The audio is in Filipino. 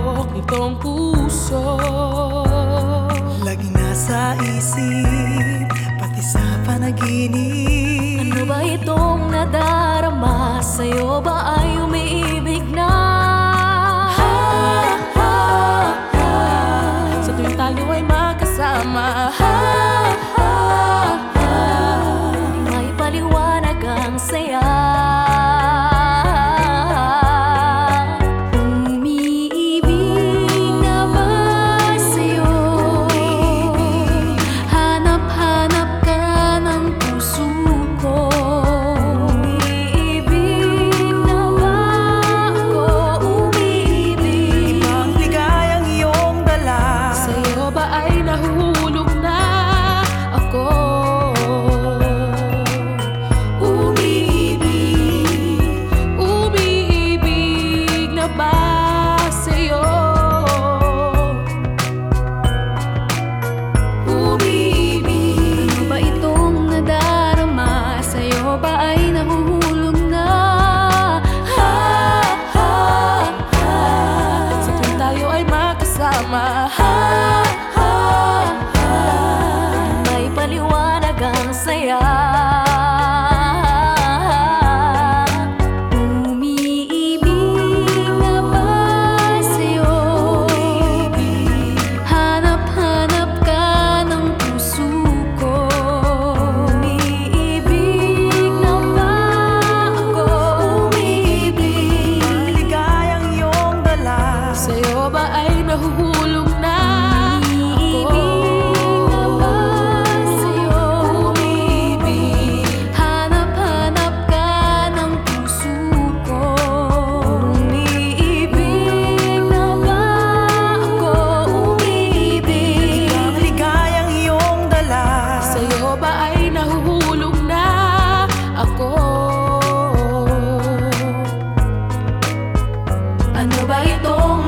nitong puso. Laging nasa isip, pati sa panaginip. Ano ba itong nadarama? Sa'yo ba ay umiibig na? Sa tuwing tayo ay magkasama, May paliwanag ang saya. Umiibig na ba sa'yo? Hanap-hanap ka ng puso ko. Umiibig na ba ako? Umiibig. Ibang ligayang iyong dala. sa'yo ba ay nahuhulog na ako? Umiibig na ba sa'yo? Umiibig. Ano ba itong nadarama? Sa'yo ba ay nahuhulog na? Sa tuwing tayo ay magkasama, May paliwanag ang saya. Umiibig na ba sa'yo? Hanap-hanap ka ng puso ko. Umiibig na ba ako? Umiibig. Ibang ligayang iyong dala. sa'yo ba ay nahuhulog na Umiibig na ba sa'yo? Umiibig. Hanap-hanap ka ng puso ko. Umiibig na ba ako? Umiibig. Ibang ligayang iyong dala. Sa'yo ba ay nahuhulog na ako? Ano ba itong